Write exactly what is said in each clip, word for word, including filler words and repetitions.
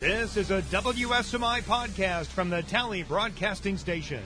This is a W S M I podcast from the Tally Broadcasting Station.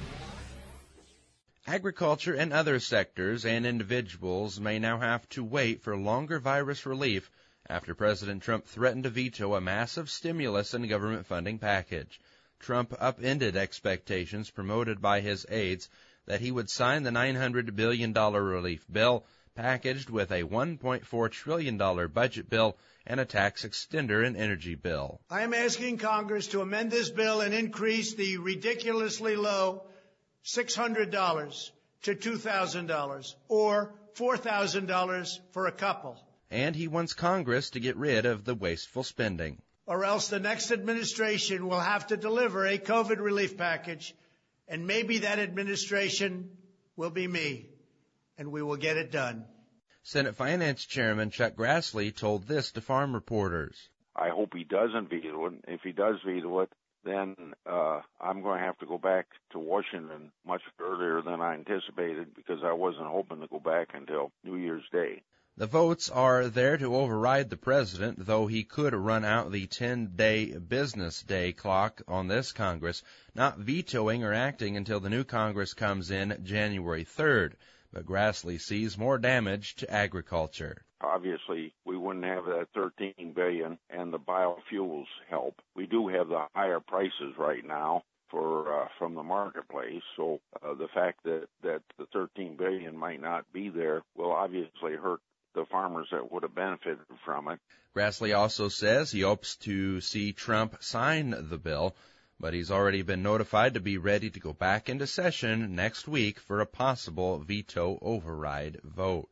Agriculture and other sectors and individuals may now have to wait for longer virus relief after President Trump threatened to veto a massive stimulus and government funding package. Trump upended expectations promoted by his aides that he would sign the nine hundred billion dollars relief bill, packaged with a one point four trillion dollars budget bill and a tax extender and energy bill. I am asking Congress to amend this bill and increase the ridiculously low six hundred dollars to two thousand dollars or four thousand dollars for a couple. And he wants Congress to get rid of the wasteful spending. Or else the next administration will have to deliver a COVID relief package, and maybe that administration will be me, and we will get it done. Senate Finance Chairman Chuck Grassley told this to farm reporters. I hope he doesn't veto it. If he does veto it, then uh, I'm going to have to go back to Washington much earlier than I anticipated because I wasn't hoping to go back until New Year's Day. The votes are there to override the president, though he could run out the ten-day business day clock on this Congress, not vetoing or acting until the new Congress comes in January third. But Grassley sees more damage to agriculture. Obviously, we wouldn't have that thirteen billion dollars and the biofuels help. We do have the higher prices right now for uh, from the marketplace, so uh, the fact that, that the thirteen billion dollars might not be there will obviously hurt the farmers that would have benefited from it. Grassley also says he hopes to see Trump sign the bill, but he's already been notified to be ready to go back into session next week for a possible veto override vote.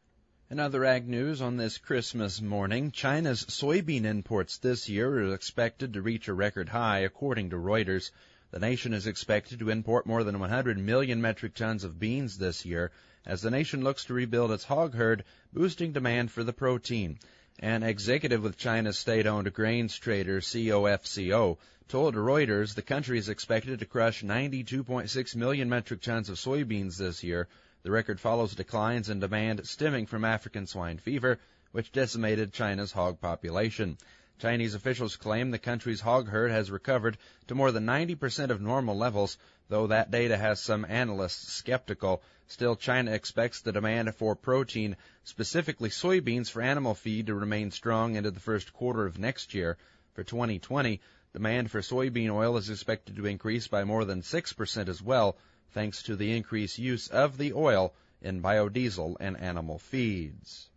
In other ag news on this Christmas morning, China's soybean imports this year are expected to reach a record high, according to Reuters. The nation is expected to import more than one hundred million metric tons of beans this year, as the nation looks to rebuild its hog herd, boosting demand for the protein. An executive with China's state-owned grains trader C O F C O told Reuters the country is expected to crush ninety-two point six million metric tons of soybeans this year. The record follows declines in demand stemming from African swine fever, which decimated China's hog population. Chinese officials claim the country's hog herd has recovered to more than ninety percent of normal levels, though that data has some analysts skeptical. Still, China expects the demand for protein, specifically soybeans for animal feed, to remain strong into the first quarter of next year. For twenty twenty, demand for soybean oil is expected to increase by more than six percent as well, thanks to the increased use of the oil in biodiesel and animal feeds.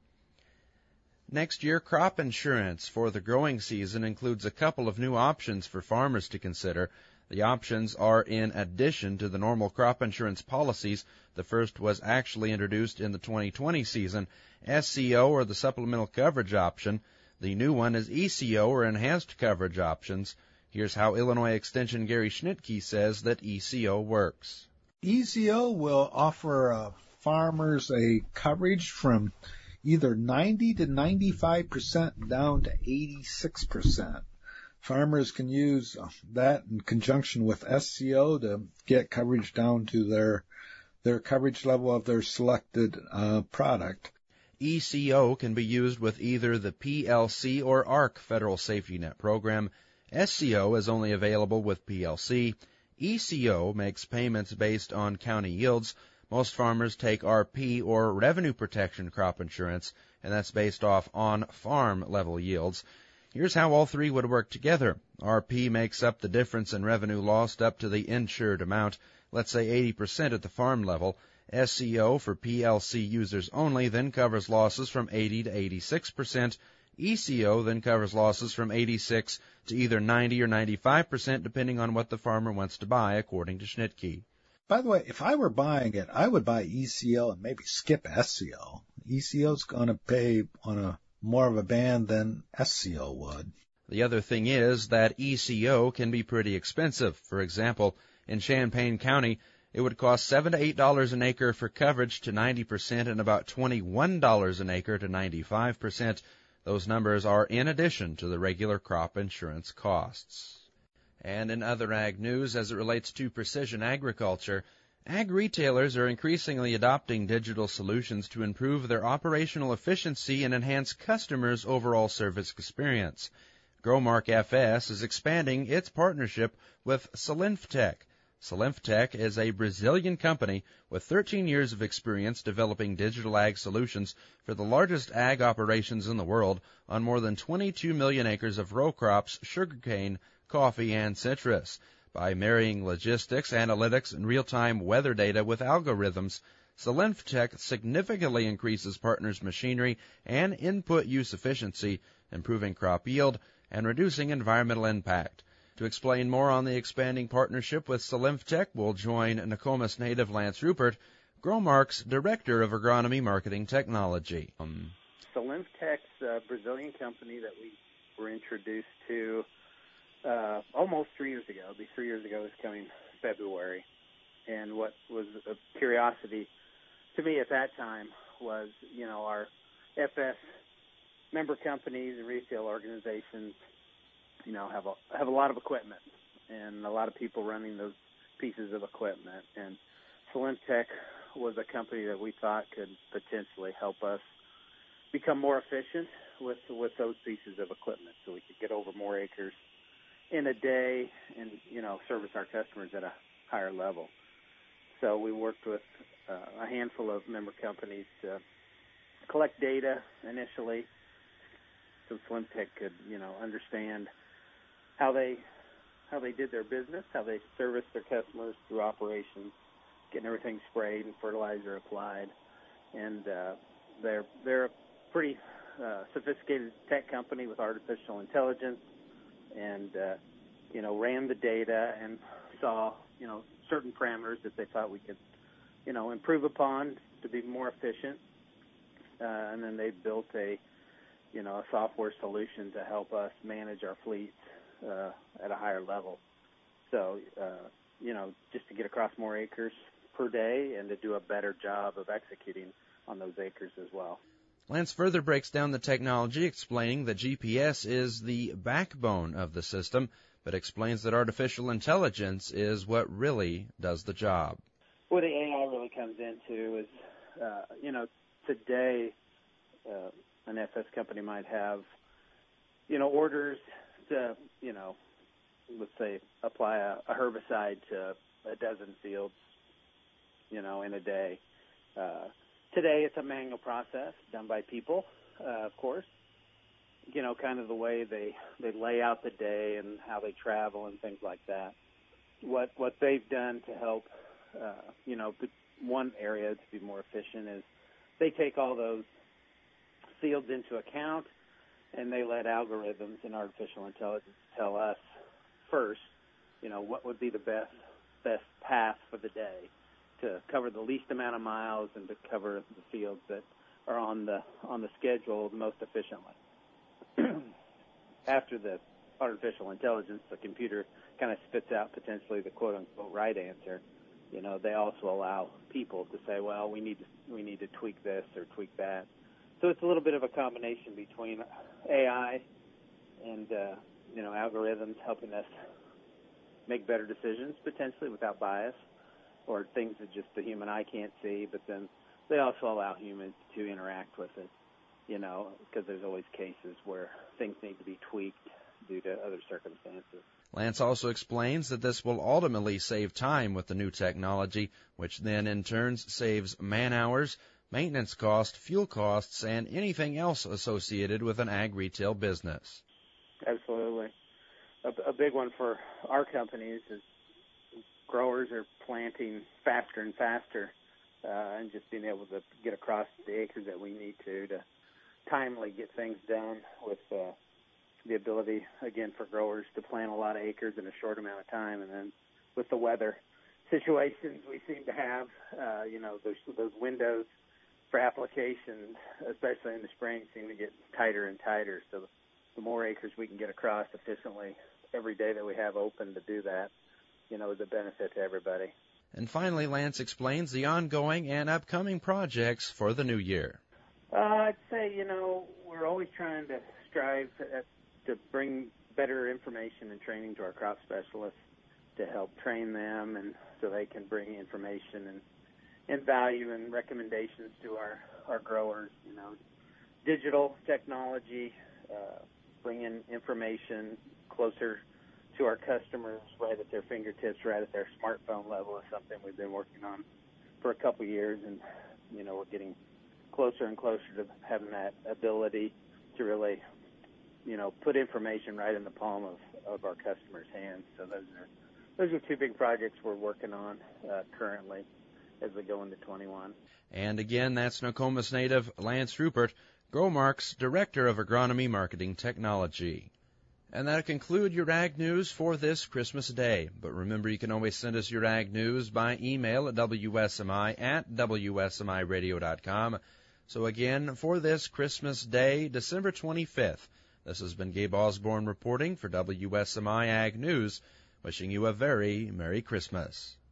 Next year, crop insurance for the growing season includes a couple of new options for farmers to consider. The options are in addition to the normal crop insurance policies. The first was actually introduced in the twenty twenty season, S C O, or the supplemental coverage option. The new one is E C O, or enhanced coverage options. Here's how Illinois Extension Gary Schnitke says that E C O works. E C O will offer uh, farmers a coverage from either ninety to ninety-five percent down to eighty-six percent. Farmers can use that in conjunction with S C O to get coverage down to their their coverage level of their selected uh, product. E C O can be used with either the P L C or A R C Federal Safety Net program. S C O is only available with P L C. E C O makes payments based on county yields. Most farmers take R P, or Revenue Protection Crop Insurance, and that's based off on-farm level yields. Here's how all three would work together. R P makes up the difference in revenue lost up to the insured amount, let's say eighty percent at the farm level. S C O for P L C users only then covers losses from eighty to eighty-six percent. E C O then covers losses from eighty-six to either ninety or ninety-five percent, depending on what the farmer wants to buy, according to Schnitke. By the way, if I were buying it, I would buy E C O and maybe skip S C O. E C O's going to pay on a more of a band than S C O would. The other thing is that E C O can be pretty expensive. For example, in Champaign County, it would cost seven to eight dollars an acre for coverage to ninety percent and about twenty-one dollars an acre to ninety-five percent. Those numbers are in addition to the regular crop insurance costs. And in other ag news, as it relates to precision agriculture, ag retailers are increasingly adopting digital solutions to improve their operational efficiency and enhance customers' overall service experience. Growmark F S is expanding its partnership with Solinftec. Solinftec is a Brazilian company with thirteen years of experience developing digital ag solutions for the largest ag operations in the world on more than twenty-two million acres of row crops, sugarcane, coffee, and citrus. By marrying logistics, analytics, and real-time weather data with algorithms, Solinftec significantly increases partners' machinery and input use efficiency, improving crop yield and reducing environmental impact. To explain more on the expanding partnership with Solinftec, we'll join Nokomis native Lance Rupert, Growmark's Director of Agronomy Marketing Technology. Um, Solinftec's a Brazilian company that we were introduced to uh, almost three years ago. It'll be three years ago this coming February. And what was a curiosity to me at that time was, you know, our F S member companies and resale organizations, you know, have a have a lot of equipment and a lot of people running those pieces of equipment. And Solinftec was a company that we thought could potentially help us become more efficient with with those pieces of equipment, so we could get over more acres in a day and, you know, service our customers at a higher level. So we worked with uh, a handful of member companies to collect data initially, so Solinftec could, you know, understand how they how they did their business, how they serviced their customers through operations, getting everything sprayed and fertilizer applied. And uh, they're they're a pretty uh, sophisticated tech company with artificial intelligence, and uh, you know, ran the data and saw, you know, certain parameters that they thought we could, you know, improve upon to be more efficient. Uh, and then they built a, you know, a software solution to help us manage our fleets uh, at a higher level. So, uh, you know, just to get across more acres per day and to do a better job of executing on those acres as well. Lance further breaks down the technology, explaining that G P S is the backbone of the system, but explains that artificial intelligence is what really does the job. What the A I really comes into is, uh, you know, today uh, an F S company might have, you know, orders to, you know, let's say apply a, a herbicide to a dozen fields, you know, in a day. Uh, today it's a manual process done by people, uh, of course. You know, kind of the way they, they lay out the day and how they travel and things like that. What what they've done to help, uh, you know, one area to be more efficient is they take all those fields into account, and they let algorithms and artificial intelligence tell us first, you know, what would be the best best path for the day to cover the least amount of miles and to cover the fields that are on the on the schedule most efficiently. After the artificial intelligence, the computer kind of spits out potentially the quote-unquote right answer. You know, they also allow people to say, well, we need to, we need to tweak this or tweak that. So it's a little bit of a combination between A I and, uh, you know, algorithms helping us make better decisions potentially without bias, or things that just the human eye can't see, but then they also allow humans to interact with it, you know, because there's always cases where things need to be tweaked due to other circumstances. Lance also explains that this will ultimately save time with the new technology, which then in turn saves man-hours, maintenance costs, fuel costs, and anything else associated with an ag retail business. Absolutely. A, a big one for our companies is growers are planting faster and faster, uh, and just being able to get across the acres that we need to to timely get things done with uh, the ability, again, for growers to plant a lot of acres in a short amount of time. And then with the weather situations we seem to have, uh, you know, those, those windows for applications, especially in the spring, seem to get tighter and tighter. So the more acres we can get across efficiently every day that we have open to do that, you know, is a benefit to everybody. And finally, Lance explains the ongoing and upcoming projects for the new year. Uh, I'd say, you know, we're always trying to strive to, to bring better information and training to our crop specialists to help train them, and so they can bring information and, and value and recommendations to our, our growers. You know, digital technology, uh, bringing information closer to our customers, right at their fingertips, right at their smartphone level, is something we've been working on for a couple of years, and you know, we're getting closer and closer to having that ability to really, you know, put information right in the palm of, of our customers' hands. So those are those are two big projects we're working on uh, currently as we go into twenty-one. And again, that's Nokomis native Lance Rupert, Growmark's Director of Agronomy Marketing Technology. And that'll conclude your Ag News for this Christmas Day. But remember, you can always send us your Ag News by email at W S M I at W S M I radio dot com. So again, for this Christmas Day, December twenty-fifth, this has been Gabe Osborne reporting for W S M I Ag News, wishing you a very Merry Christmas.